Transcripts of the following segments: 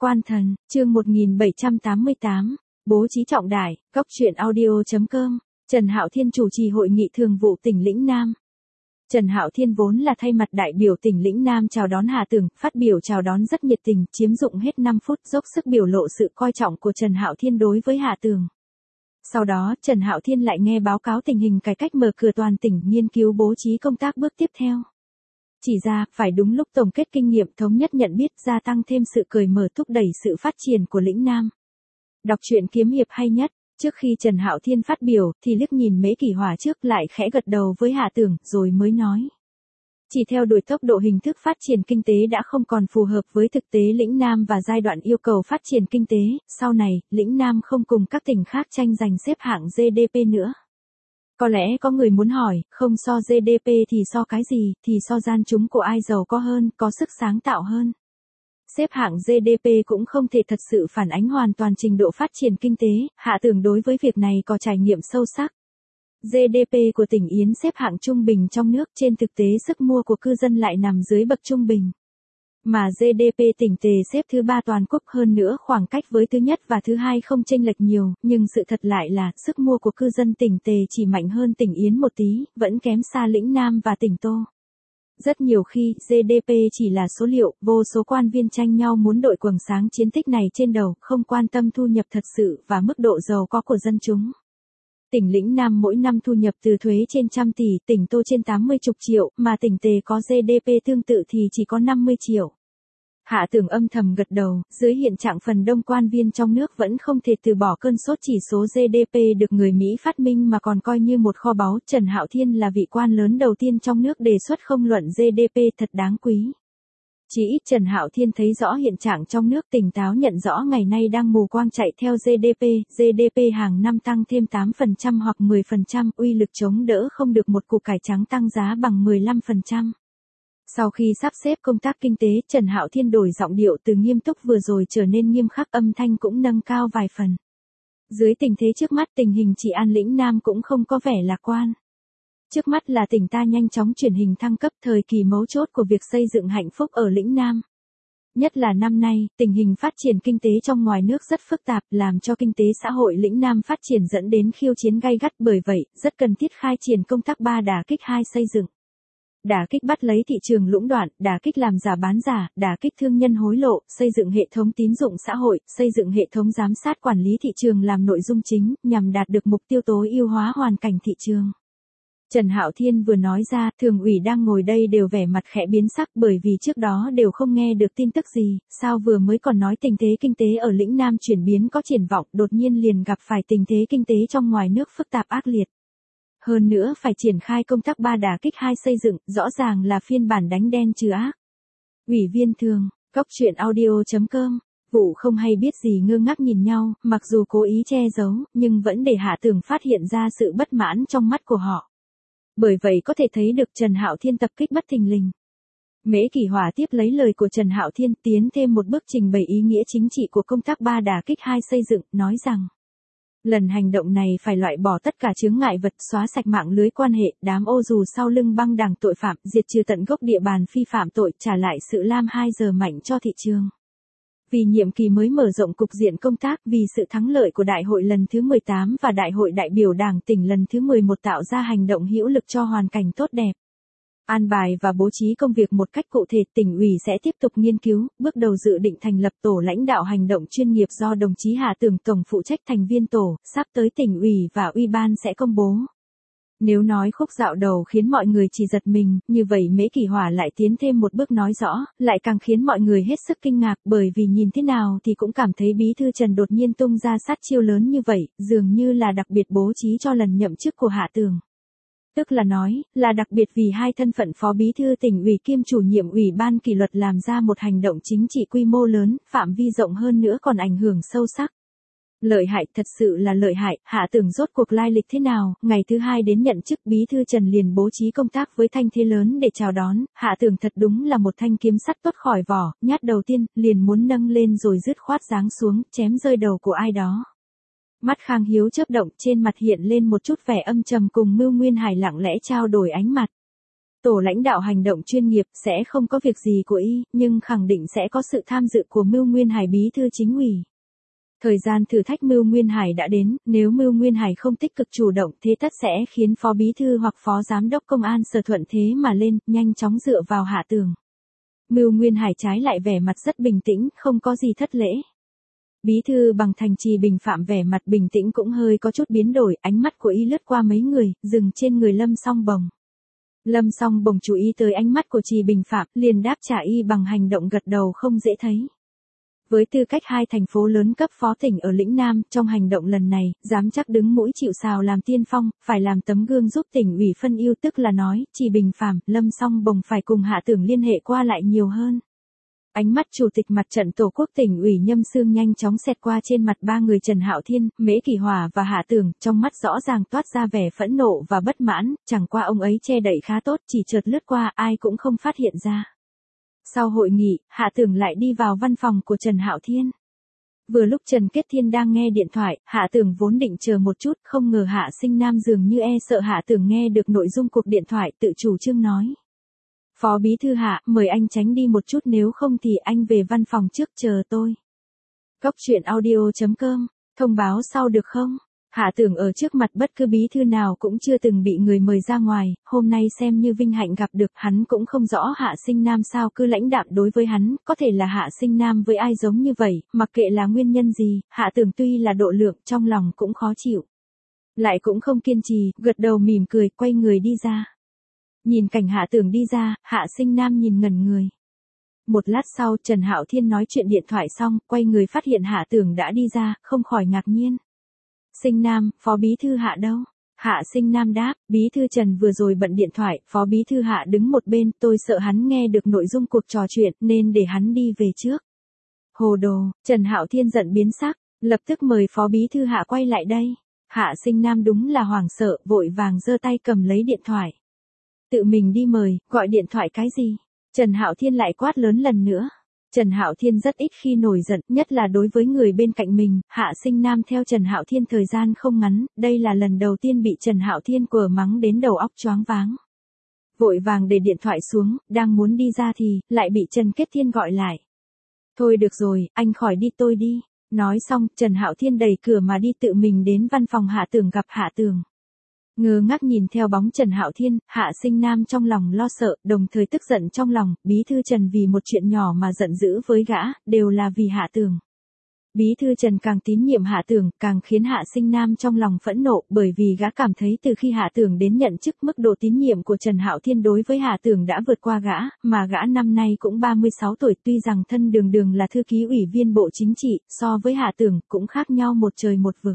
Quan thần, chương 1788, bố trí trọng đại, góc truyện audio.com, Trần Hạo Thiên chủ trì hội nghị thường vụ tỉnh Lĩnh Nam. Trần Hạo Thiên vốn là thay mặt đại biểu tỉnh Lĩnh Nam chào đón Hà Tường, phát biểu chào đón rất nhiệt tình, chiếm dụng hết 5 phút, dốc sức biểu lộ sự coi trọng của Trần Hạo Thiên đối với Hà Tường. Sau đó, Trần Hạo Thiên lại nghe báo cáo tình hình cải cách mở cửa toàn tỉnh, nghiên cứu bố trí công tác bước tiếp theo. Chỉ ra, phải đúng lúc tổng kết kinh nghiệm, thống nhất nhận biết, gia tăng thêm sự cởi mở, thúc đẩy sự phát triển của Lĩnh Nam. Đọc truyện kiếm hiệp hay nhất. Trước khi Trần Hạo Thiên phát biểu, thì liếc nhìn Mễ Kỷ Hỏa trước, lại khẽ gật đầu với Hà Tường, rồi mới nói. Chỉ theo đuổi tốc độ hình thức phát triển kinh tế đã không còn phù hợp với thực tế Lĩnh Nam và giai đoạn yêu cầu phát triển kinh tế, sau này, Lĩnh Nam không cùng các tỉnh khác tranh giành xếp hạng GDP nữa. Có lẽ có người muốn hỏi, không so GDP thì so cái gì, thì so gian chúng của ai giàu có hơn, có sức sáng tạo hơn. Xếp hạng GDP cũng không thể thật sự phản ánh hoàn toàn trình độ phát triển kinh tế, Hạ Tường đối với việc này có trải nghiệm sâu sắc. GDP của tỉnh Yến xếp hạng trung bình trong nước, trên thực tế sức mua của cư dân lại nằm dưới bậc trung bình. Mà GDP tỉnh Tề xếp thứ 3 toàn quốc, hơn nữa khoảng cách với thứ nhất và thứ hai không chênh lệch nhiều, nhưng sự thật lại là sức mua của cư dân tỉnh Tề chỉ mạnh hơn tỉnh Yến một tí, vẫn kém xa Lĩnh Nam và tỉnh Tô. Rất nhiều khi, GDP chỉ là số liệu, vô số quan viên tranh nhau muốn đội quầng sáng chiến tích này trên đầu, không quan tâm thu nhập thật sự và mức độ giàu có của dân chúng. Tỉnh Lĩnh Nam mỗi năm thu nhập từ thuế trên 100 tỷ, tỉnh Tô trên 80 triệu, mà tỉnh Tề có GDP tương tự thì chỉ có 50 triệu. Hạ Tường âm thầm gật đầu, dưới hiện trạng phần đông quan viên trong nước vẫn không thể từ bỏ cơn sốt chỉ số GDP được người Mỹ phát minh mà còn coi như một kho báu. Trần Hạo Thiên là vị quan lớn đầu tiên trong nước đề xuất không luận GDP, thật đáng quý. Chỉ ít Trần Hạo Thiên thấy rõ hiện trạng trong nước, tỉnh táo nhận rõ ngày nay đang mù quáng chạy theo GDP hàng năm tăng thêm 8% hoặc 10%, uy lực chống đỡ không được một củ cải trắng tăng giá bằng 15%. Sau khi sắp xếp công tác kinh tế, Trần Hạo Thiên đổi giọng điệu từ nghiêm túc vừa rồi trở nên nghiêm khắc, âm thanh cũng nâng cao vài phần. Dưới tình thế trước mắt, tình hình trị an Lĩnh Nam cũng không có vẻ lạc quan. Trước mắt là tỉnh ta nhanh chóng chuyển hình thăng cấp, thời kỳ mấu chốt của việc xây dựng hạnh phúc ở Lĩnh Nam. Nhất là năm nay, tình hình phát triển kinh tế trong ngoài nước rất phức tạp, làm cho kinh tế xã hội Lĩnh Nam phát triển dẫn đến khiêu chiến gay gắt, bởi vậy, rất cần thiết khai triển công tác 3 đả kích 2 xây dựng. Đả kích bắt lấy thị trường lũng đoạn, đả kích làm giả bán giả, đả kích thương nhân hối lộ, xây dựng hệ thống tín dụng xã hội, xây dựng hệ thống giám sát quản lý thị trường làm nội dung chính, nhằm đạt được mục tiêu tối ưu hóa hoàn cảnh thị trường. Trần Hạo Thiên vừa nói ra, thường ủy đang ngồi đây đều vẻ mặt khẽ biến sắc, bởi vì trước đó đều không nghe được tin tức gì, sao vừa mới còn nói tình thế kinh tế ở Lĩnh Nam chuyển biến có triển vọng, đột nhiên liền gặp phải tình thế kinh tế trong ngoài nước phức tạp ác liệt. Hơn nữa phải triển khai công tác 3 đả kích 2 xây dựng, rõ ràng là phiên bản đánh đen trừ ác. Ủy viên thường, góc truyện audio.com, Vụ không hay biết gì ngơ ngác nhìn nhau, mặc dù cố ý che giấu, nhưng vẫn để Hạ Tường phát hiện ra sự bất mãn trong mắt của họ. Bởi vậy có thể thấy được Trần Hạo Thiên tập kích bất thình lình. Mễ Kỷ Hỏa tiếp lấy lời của Trần Hạo Thiên, tiến thêm một bước trình bày ý nghĩa chính trị của công tác 3 đả kích 2 xây dựng, nói rằng lần hành động này phải loại bỏ tất cả chướng ngại vật, xóa sạch mạng lưới quan hệ, đám ô dù sau lưng băng đảng tội phạm, diệt trừ tận gốc địa bàn phi phạm tội, trả lại sự lam 2 giờ mạnh cho thị trường. Vì nhiệm kỳ mới mở rộng cục diện công tác, vì sự thắng lợi của đại hội lần thứ 18 và đại hội đại biểu Đảng tỉnh lần thứ 11 tạo ra hành động hữu lực cho hoàn cảnh tốt đẹp. An bài và bố trí công việc một cách cụ thể, tỉnh ủy sẽ tiếp tục nghiên cứu, bước đầu dự định thành lập tổ lãnh đạo hành động chuyên nghiệp do đồng chí Hà Tường tổng phụ trách thành viên tổ, sắp tới tỉnh ủy và ủy ban sẽ công bố. Nếu nói khúc dạo đầu khiến mọi người chỉ giật mình, như vậy Mễ Kỷ Hỏa lại tiến thêm một bước nói rõ, lại càng khiến mọi người hết sức kinh ngạc, bởi vì nhìn thế nào thì cũng cảm thấy bí thư Trần đột nhiên tung ra sát chiêu lớn như vậy, dường như là đặc biệt bố trí cho lần nhậm chức của Hạ Tường. Tức là nói, là đặc biệt vì hai thân phận phó bí thư tỉnh ủy kiêm chủ nhiệm ủy ban kỷ luật làm ra một hành động chính trị quy mô lớn, phạm vi rộng hơn nữa còn ảnh hưởng sâu sắc. Lợi hại, thật sự là lợi hại. Hạ Tường rốt cuộc lai lịch thế nào? Ngày thứ 2 đến nhận chức bí thư Trần liền bố trí công tác với thanh thế lớn để chào đón. Hạ Tường thật đúng là một thanh kiếm sắt tốt khỏi vỏ, nhát đầu tiên, liền muốn nâng lên rồi dứt khoát giáng xuống, chém rơi đầu của ai đó. Mắt Khang Hiếu chớp động, trên mặt hiện lên một chút vẻ âm trầm, cùng Mưu Nguyên Hải lặng lẽ trao đổi ánh mặt. Tổ lãnh đạo hành động chuyên nghiệp sẽ không có việc gì của y, nhưng khẳng định sẽ có sự tham dự của Mưu Nguyên Hải bí thư chính ủy. Thời gian thử thách Mưu Nguyên Hải đã đến, nếu Mưu Nguyên Hải không tích cực chủ động thế tất sẽ khiến phó bí thư hoặc phó giám đốc công an Sở thuận thế mà lên, nhanh chóng dựa vào Hạ Tường. Mưu Nguyên Hải trái lại vẻ mặt rất bình tĩnh, không có gì thất lễ. Bí thư Bằng Thành Trì Bình Phạm vẻ mặt bình tĩnh cũng hơi có chút biến đổi, ánh mắt của y lướt qua mấy người, dừng trên người Lâm Song Bồng. Lâm Song Bồng chú ý tới ánh mắt của Trì Bình Phạm, liền đáp trả y bằng hành động gật đầu không dễ thấy. Với tư cách hai thành phố lớn cấp phó tỉnh ở lĩnh Nam, trong hành động lần này, dám chắc đứng mũi chịu sào làm tiên phong, phải làm tấm gương giúp tỉnh ủy phân ưu, tức là nói, Trì Bình Phạm, Lâm Song Bồng phải cùng Hạ Tường liên hệ qua lại nhiều hơn. Ánh mắt chủ tịch mặt trận Tổ quốc tỉnh ủy Nhâm Xương nhanh chóng xẹt qua trên mặt ba người Trần Hạo Thiên, Mễ Kỳ Hòa và Hạ Tường, trong mắt rõ ràng toát ra vẻ phẫn nộ và bất mãn, chẳng qua ông ấy che đậy khá tốt, chỉ chợt lướt qua, ai cũng không phát hiện ra. Sau hội nghị, Hạ Tường lại đi vào văn phòng của Trần Hạo Thiên. Vừa lúc Trần Kết Thiên đang nghe điện thoại, Hạ Tường vốn định chờ một chút, không ngờ Hạ Sinh Nam dường như sợ Hạ Tường nghe được nội dung cuộc điện thoại, tự chủ trương nói. Phó bí thư Hạ, mời anh tránh đi một chút, nếu không thì anh về văn phòng trước chờ tôi. Cóc truyện audio.com, thông báo sau được không? Hạ Tường ở trước mặt bất cứ bí thư nào cũng chưa từng bị người mời ra ngoài, hôm nay xem như vinh hạnh gặp được, hắn cũng không rõ Hạ Sinh Nam sao cứ lãnh đạm đối với hắn, có thể là Hạ Sinh Nam với ai giống như vậy, mặc kệ là nguyên nhân gì, Hạ Tường tuy là độ lượng trong lòng cũng khó chịu. Lại cũng không kiên trì, gật đầu mỉm cười, quay người đi ra. Nhìn cảnh Hạ Tường đi ra, Hạ Sinh Nam nhìn ngẩn người. Một lát sau, Trần Hạo Thiên nói chuyện điện thoại xong, quay người phát hiện Hạ Tường đã đi ra, không khỏi ngạc nhiên. Sinh Nam, phó bí thư Hạ đâu? Hạ Sinh Nam đáp, bí thư Trần vừa rồi bận điện thoại, phó bí thư Hạ đứng một bên, tôi sợ hắn nghe được nội dung cuộc trò chuyện, nên để hắn đi về trước. Hồ đồ, Trần Hạo Thiên giận biến sắc, lập tức mời phó bí thư Hạ quay lại đây. Hạ Sinh Nam đúng là hoảng sợ, vội vàng giơ tay cầm lấy điện thoại. Tự mình đi mời, gọi điện thoại cái gì? Trần Hạo Thiên lại quát lớn lần nữa. Trần Hạo Thiên rất ít khi nổi giận, nhất là đối với người bên cạnh mình, Hạ Sinh Nam theo Trần Hạo Thiên thời gian không ngắn, đây là lần đầu tiên bị Trần Hạo Thiên quở mắng đến đầu óc choáng váng. Vội vàng để điện thoại xuống, đang muốn đi ra thì, lại bị Trần Kết Thiên gọi lại. Thôi được rồi, anh khỏi đi tôi đi. Nói xong, Trần Hạo Thiên đẩy cửa mà đi tự mình đến văn phòng Hạ Tường gặp Hạ Tường. Ngơ ngác nhìn theo bóng Trần Hạo Thiên, Hạ Sinh Nam trong lòng lo sợ, đồng thời tức giận trong lòng, bí thư Trần vì một chuyện nhỏ mà giận dữ với gã, đều là vì Hạ Tường. Bí thư Trần càng tín nhiệm Hạ Tường, càng khiến Hạ Sinh Nam trong lòng phẫn nộ, bởi vì gã cảm thấy từ khi Hạ Tường đến nhận chức, mức độ tín nhiệm của Trần Hạo Thiên đối với Hạ Tường đã vượt qua gã, mà gã năm nay cũng 36 tuổi, tuy rằng thân đường đường là thư ký ủy viên Bộ Chính trị, so với Hạ Tường cũng khác nhau một trời một vực.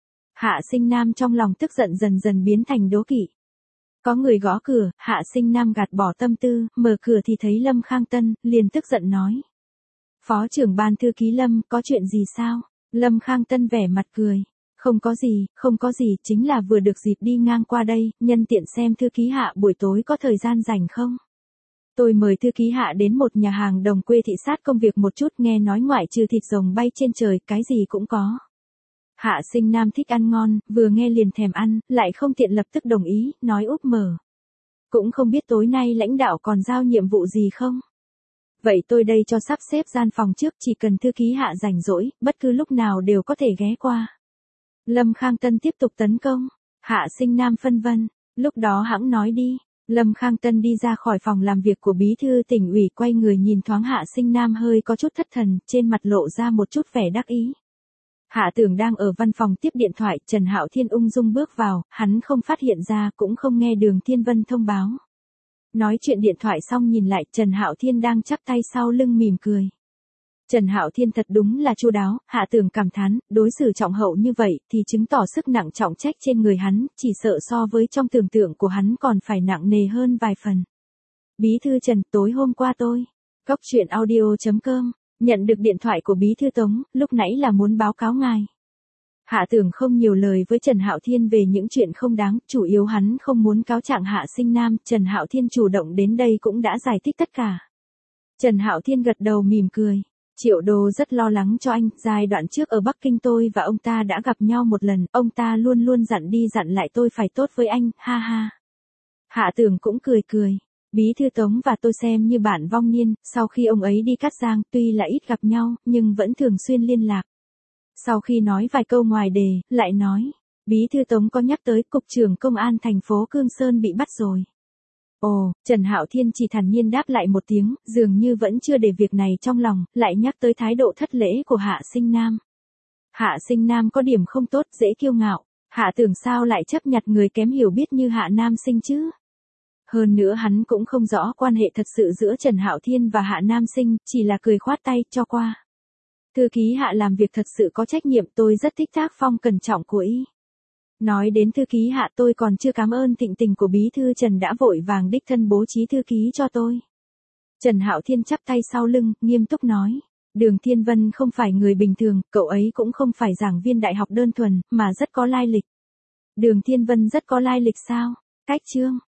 Hạ Sinh Nam trong lòng tức giận dần dần biến thành đố kỵ. Có người gõ cửa, Hạ Sinh Nam gạt bỏ tâm tư, mở cửa thì thấy Lâm Khang Tân, liền tức giận nói. Phó trưởng ban thư ký Lâm, có chuyện gì sao? Lâm Khang Tân vẻ mặt cười. Không có gì, chính là vừa được dịp đi ngang qua đây, nhân tiện xem thư ký Hạ buổi tối có thời gian rảnh không? Tôi mời thư ký Hạ đến một nhà hàng đồng quê thị sát công việc một chút, nghe nói ngoại trừ thịt rồng bay trên trời, cái gì cũng có. Hạ Sinh Nam thích ăn ngon, vừa nghe liền thèm ăn, lại không tiện lập tức đồng ý, nói úp mở. Cũng không biết tối nay lãnh đạo còn giao nhiệm vụ gì không? Vậy tôi đây cho sắp xếp gian phòng trước, chỉ cần thư ký Hạ rảnh rỗi, bất cứ lúc nào đều có thể ghé qua. Lâm Khang Tân tiếp tục tấn công. Hạ Sinh Nam phân vân, lúc đó hẵng nói đi. Lâm Khang Tân đi ra khỏi phòng làm việc của bí thư tỉnh ủy, quay người nhìn thoáng Hạ Sinh Nam hơi có chút thất thần, trên mặt lộ ra một chút vẻ đắc ý. Hạ Tường đang ở văn phòng tiếp điện thoại, Trần Hạo Thiên ung dung bước vào, hắn không phát hiện ra, cũng không nghe Đường Thiên Vân thông báo. Nói chuyện điện thoại xong nhìn lại, Trần Hạo Thiên đang chắp tay sau lưng mỉm cười. Trần Hạo Thiên thật đúng là chu đáo, Hạ Tường cảm thán, đối xử trọng hậu như vậy, thì chứng tỏ sức nặng trọng trách trên người hắn, chỉ sợ so với trong tưởng tượng của hắn còn phải nặng nề hơn vài phần. Bí thư Trần, tối hôm qua tôi, cóc truyện audio.com, nhận được điện thoại của bí thư Tống, lúc nãy là muốn báo cáo ngài. Hạ Tường không nhiều lời với Trần Hạo Thiên về những chuyện không đáng, chủ yếu hắn không muốn cáo trạng Hạ Sinh Nam, Trần Hạo Thiên chủ động đến đây cũng đã giải thích tất cả. Trần Hạo Thiên gật đầu mỉm cười. Triệu Đô rất lo lắng cho anh, giai đoạn trước ở Bắc Kinh tôi và ông ta đã gặp nhau một lần, ông ta luôn luôn dặn đi dặn lại tôi phải tốt với anh, ha ha. Hạ Tường cũng cười cười. Bí thư Tống và tôi xem như bạn vong niên, sau khi ông ấy đi Cát Giang, tuy là ít gặp nhau, nhưng vẫn thường xuyên liên lạc. Sau khi nói vài câu ngoài đề, lại nói, Bí thư Tống có nhắc tới cục trưởng công an thành phố Cương Sơn bị bắt rồi. Ồ, Trần Hạo Thiên chỉ thản nhiên đáp lại một tiếng, dường như vẫn chưa để việc này trong lòng, lại nhắc tới thái độ thất lễ của Hạ Sinh Nam. Hạ Sinh Nam có điểm không tốt, dễ kiêu ngạo, Hạ tưởng sao lại chấp nhặt người kém hiểu biết như Hạ Nam Sinh chứ? Hơn nữa hắn cũng không rõ quan hệ thật sự giữa Trần Hạo Thiên và Hạ Nam Sinh, chỉ là cười khoát tay, cho qua. Thư ký Hạ làm việc thật sự có trách nhiệm, tôi rất thích tác phong cẩn trọng của y. Nói đến thư ký Hạ, tôi còn chưa cảm ơn thịnh tình của bí thư Trần đã vội vàng đích thân bố trí thư ký cho tôi. Trần Hạo Thiên chắp tay sau lưng, nghiêm túc nói, Đường Thiên Vân không phải người bình thường, cậu ấy cũng không phải giảng viên đại học đơn thuần, mà rất có lai lịch. Đường Thiên Vân rất có lai lịch sao? Cách chương